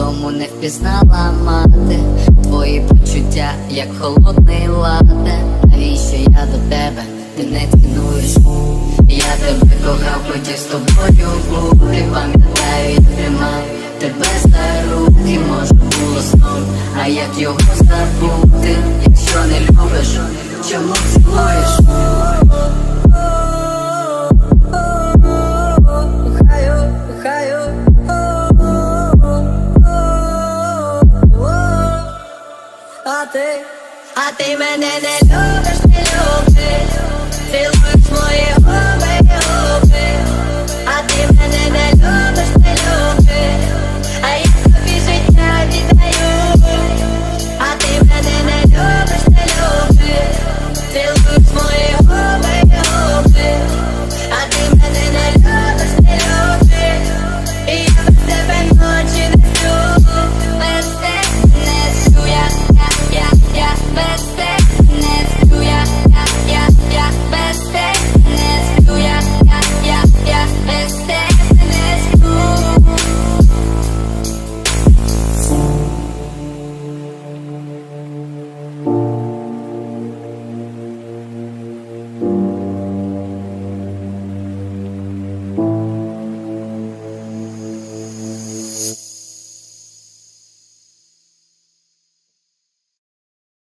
додому не впізнала мати. Твої почуття, як холодний лате. Навіщо я до тебе, ти не цінуєш? Я тебе кохав, хотів з тобою бути. Пам'ятаю, я тримав тебе за руки. Може було сном, а як його забути? Якщо не любиш, чому цілуєш? А ти мене не любиш, не любиш.